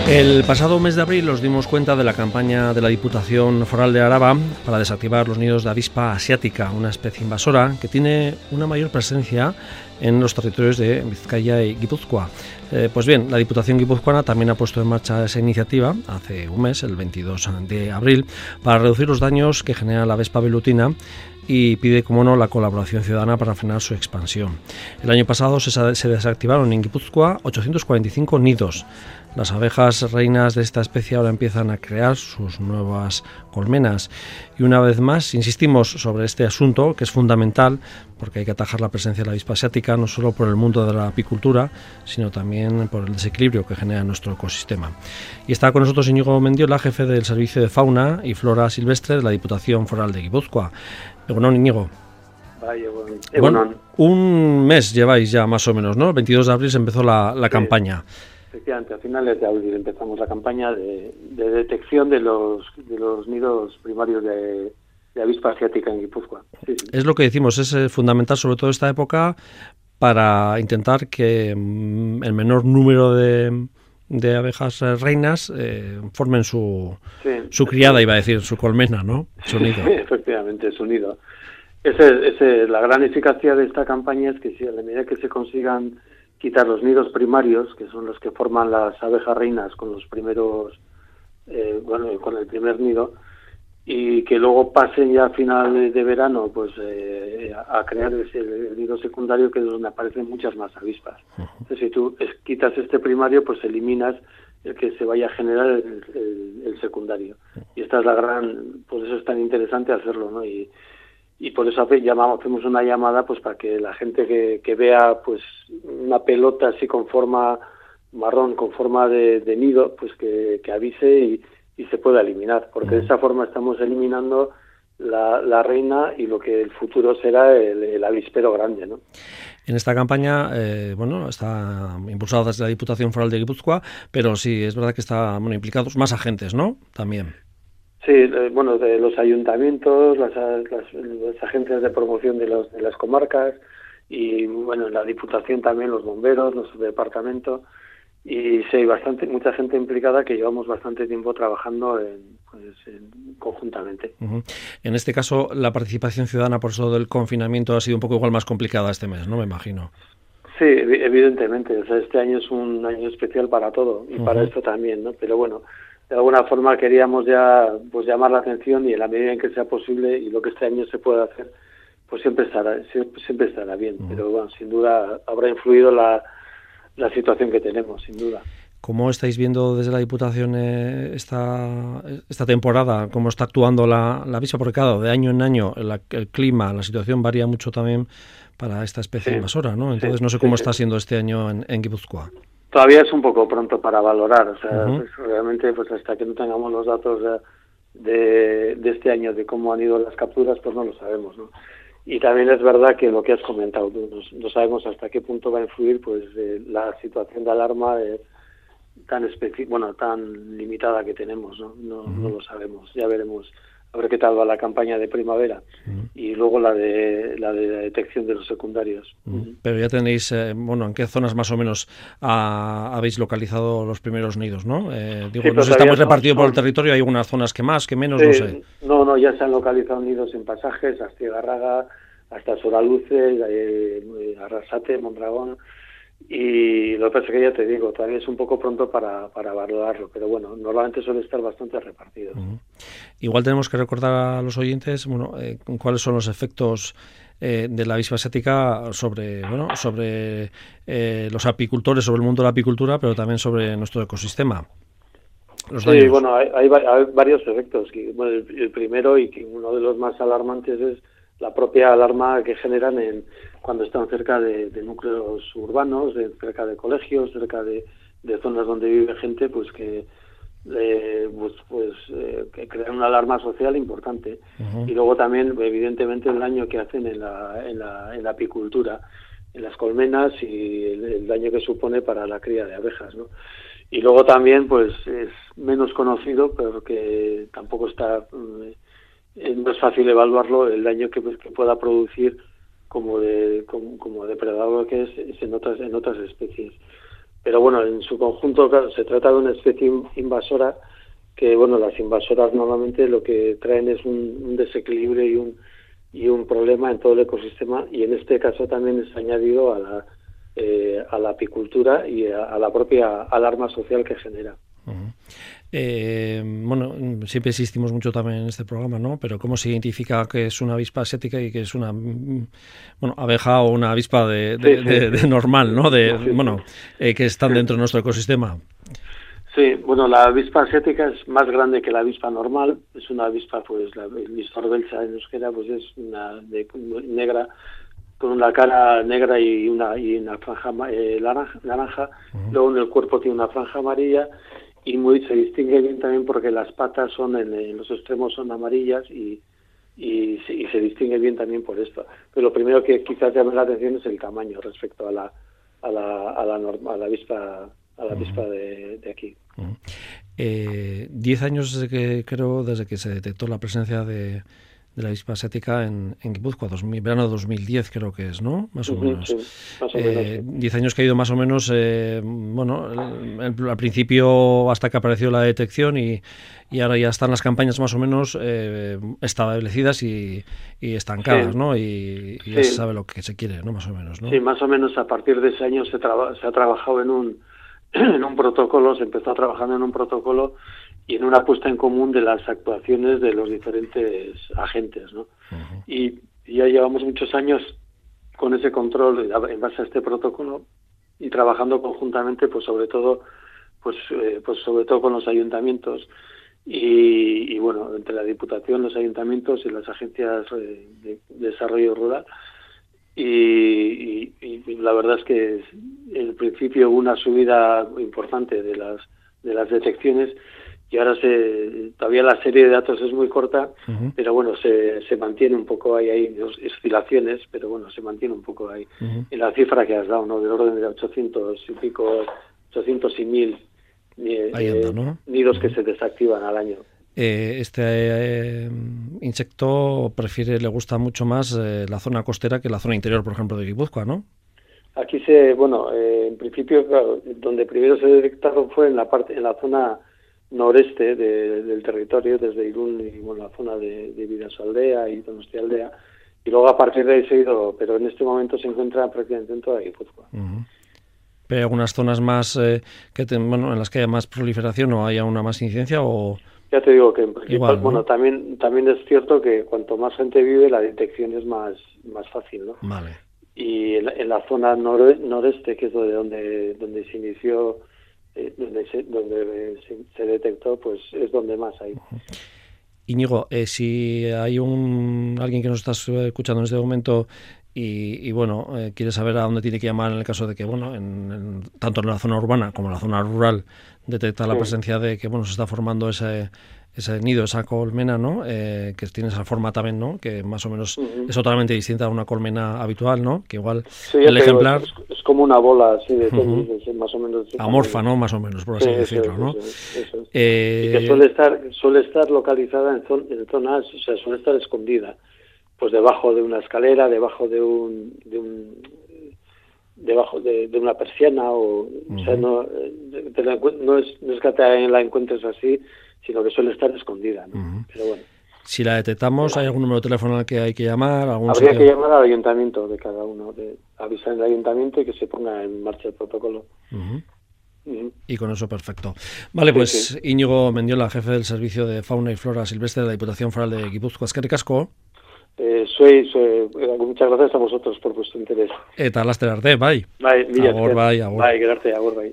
El pasado mes de abril nos dimos cuenta de la campaña de la Diputación Foral de Araba para desactivar los nidos de avispa asiática, una especie invasora que tiene una mayor presencia en los territorios de Vizcaya y Guipúzcoa. Pues bien, la Diputación guipuzcoana también ha puesto en marcha esa iniciativa hace un mes, el 22 de abril, para reducir los daños que genera la avispa velutina y pide, como no, la colaboración ciudadana para frenar su expansión. El año pasado se desactivaron en Guipúzcoa 845 nidos. Las abejas reinas de esta especie ahora empiezan a crear sus nuevas colmenas. Y una vez más insistimos sobre este asunto, que es fundamental, porque hay que atajar la presencia de la avispa asiática, no solo por el mundo de la apicultura, sino también por el desequilibrio que genera nuestro ecosistema. Y está con nosotros Íñigo Mendiola, jefe del Servicio de Fauna y Flora Silvestre de la Diputación Foral de Guipúzcoa. Bueno, Íñigo. Bueno, un mes lleváis ya más o menos, ¿no? El 22 de abril se empezó la campaña. Efectivamente, a finales de abril empezamos la campaña de detección de los nidos primarios de avispa asiática en Guipúzcoa. Sí. Es lo que decimos, es fundamental sobre todo esta época para intentar que el menor número de abejas reinas formen su criada, iba a decir, su colmena, ¿no? Su nido. Efectivamente, su nido. La gran eficacia de esta campaña es que si a la medida que se consigan quitar los nidos primarios, que son los que forman las abejas reinas con los primeros, con el primer nido, y que luego pasen ya a final de verano, pues a crear el nido secundario, que es donde aparecen muchas más avispas. Entonces, si tú quitas este primario, pues eliminas el que se vaya a generar el secundario. Y esta es la gran, por eso es tan interesante hacerlo, ¿no? Y por eso hacemos una llamada pues para que la gente que vea pues una pelota así con forma marrón, con forma de nido, pues que avise y se pueda eliminar, porque de esa forma estamos eliminando la reina y lo que el futuro será el avispero grande, ¿no? En esta campaña, está impulsada desde la Diputación Foral de Guipúzcoa, pero sí, es verdad que están implicados más agentes, ¿no? También. Sí, de los ayuntamientos, las agencias de promoción de las comarcas y, en la Diputación también los bomberos, los departamentos, y sí, hay mucha gente implicada que llevamos bastante tiempo trabajando conjuntamente. Uh-huh. En este caso, la participación ciudadana por eso del confinamiento ha sido un poco igual más complicada este mes, ¿no? Me imagino. Sí, evidentemente. O sea, este año es un año especial para todo y para esto también, ¿no? Pero bueno, de alguna forma queríamos ya pues llamar la atención y en la medida en que sea posible y lo que este año se pueda hacer, pues siempre estará bien. Pero bueno, sin duda habrá influido la situación que tenemos, sin duda. ¿Cómo estáis viendo desde la Diputación esta temporada? ¿Cómo está actuando la avispa? Porque claro, de año en año el clima, la situación varía mucho también para esta especie invasora, ¿no? Entonces no sé cómo está siendo este año en Guipúzcoa. Todavía es un poco pronto para valorar, o sea, pues realmente pues hasta que no tengamos los datos de este año de cómo han ido las capturas, pues no lo sabemos, ¿no? Y también es verdad que lo que has comentado, no sabemos hasta qué punto va a influir pues la situación de alarma tan limitada que tenemos, ¿no? No lo sabemos, ya veremos a ver qué tal va la campaña de primavera y luego la de detección de los secundarios. Pero ya tenéis, ¿en qué zonas más o menos habéis localizado los primeros nidos, no? No sé, está muy repartido por el territorio, hay algunas zonas que más, que menos, no sé. No, ya se han localizado nidos en pasajes, Astigarraga, hasta Soraluce, Arrasate, Mondragón. Y lo que pasa es que ya te digo, todavía es un poco pronto para valorarlo, pero bueno, normalmente suele estar bastante repartido. Igual tenemos que recordar a los oyentes, cuáles son los efectos de la avispa asiática sobre los apicultores, sobre el mundo de la apicultura, pero también sobre nuestro ecosistema. Sí, hay varios efectos. El primero y uno de los más alarmantes es la propia alarma que generan cuando están cerca de núcleos urbanos, cerca de colegios, cerca de zonas donde vive gente, pues que crean una alarma social importante. Y luego también, evidentemente, el daño que hacen en la apicultura, en las colmenas y el daño que supone para la cría de abejas, ¿no? Y luego también, pues es menos conocido, pero que tampoco no es fácil evaluarlo, el daño que pueda producir como depredador que es en otras especies. pero bueno, en su conjunto, claro, se trata de una especie invasora que, bueno, las invasoras normalmente lo que traen es un desequilibrio y un problema en todo el ecosistema, y en este caso también es añadido a la apicultura y a la propia alarma social que genera. Uh-huh. Bueno, siempre insistimos mucho también en este programa, ¿no? Pero ¿cómo se identifica que es una avispa asiática y que es una, bueno, abeja o una avispa de normal, ¿no? Que están dentro de nuestro ecosistema. Sí, bueno, la avispa asiática es más grande que la avispa normal. Es una avispa, pues, la Listor belsa en euskera, pues es una negra, con una cara negra y una franja naranja. Uh-huh. Luego en el cuerpo tiene una franja amarilla y se distingue bien también porque las patas son en los extremos son amarillas y se distingue bien también por esto. Pero lo primero que quizás llame la atención es el tamaño respecto a la avispa de aquí. 10 años desde que se detectó la presencia de la avispa asiática en Guipúzcoa, verano de 2010 creo que es, ¿no? Más o menos. Sí, más o menos, sí. 10 años que ha ido más o menos, al principio hasta que apareció la detección y ahora ya están las campañas más o menos establecidas y estancadas, sí. ¿no? Y ya se sabe lo que se quiere, ¿no? Más o menos, ¿no? Sí, más o menos a partir de ese año se ha trabajado en un protocolo, se empezó trabajando en un protocolo y en una puesta en común de las actuaciones de los diferentes agentes, ¿no? Uh-huh. Y ya llevamos muchos años con ese control en base a este protocolo y trabajando conjuntamente, pues sobre todo con los ayuntamientos y bueno, entre la Diputación, los ayuntamientos y las agencias de desarrollo rural. Y la verdad es que en principio hubo una subida importante de las detecciones y ahora todavía la serie de datos es muy corta, uh-huh. pero bueno, se mantiene un poco hay oscilaciones, pero bueno, se mantiene un poco ahí. Uh-huh. En la cifra que has dado, ¿no? Del orden de 800 y pico, 800 y 1000 ¿no? nidos uh-huh. que se desactivan al año. Este insecto le gusta mucho más la zona costera que la zona interior, por ejemplo, de Guipúzcoa, ¿no? Aquí en principio, claro, donde primero se detectaron fue en la zona noreste del territorio, desde Irún y la zona de Bidasoaldea y Donostialdea, y luego a partir de ahí se ha ido, pero en este momento se encuentra prácticamente en toda Guipúzcoa. Uh-huh. ¿Pero hay algunas zonas más en las que haya más proliferación o haya una más incidencia o...? Ya te digo que en principio, igual, ¿no? Bueno, también es cierto que cuanto más gente vive, la detección es más fácil, ¿no? Vale. Y en la zona noreste, que es donde se inició, donde se detectó, pues es donde más hay. Íñigo, si hay alguien que nos está escuchando en este momento y quiere saber a dónde tiene que llamar en el caso de que, tanto en la zona urbana como en la zona rural detecta la presencia de que, se está formando ese nido, esa colmena, ¿no? Que tiene esa forma también, ¿no? Que más o menos uh-huh. es totalmente distinta a una colmena habitual, ¿no? Que igual el ejemplar... Es como una bola así de tenis, uh-huh. más o menos... Amorfa, ¿no? Más o menos, por así decirlo, ¿no? Eso. Y que suele estar localizada en zonas, o sea, suele estar escondida, pues debajo de una escalera, debajo de una persiana o sea, no es que la encuentres así, sino que suele estar escondida, ¿no? Uh-huh. Pero bueno. Si la detectamos, ¿hay algún número de teléfono al que hay que llamar? Habría que llamar al ayuntamiento de cada uno, avisar al ayuntamiento y que se ponga en marcha el protocolo. Uh-huh. Uh-huh. Y con eso perfecto. Vale, pues sí. Íñigo Mendiola, jefe del Servicio de Fauna y Flora Silvestre de la Diputación Foral de Guipúzcoa. Eskerrik asko. Muchas gracias a vosotros por vuestro interés. Eta laster arte, bai. Bai, mila esker. Agur, bai, agur. Bai, gerarte, agur, bai.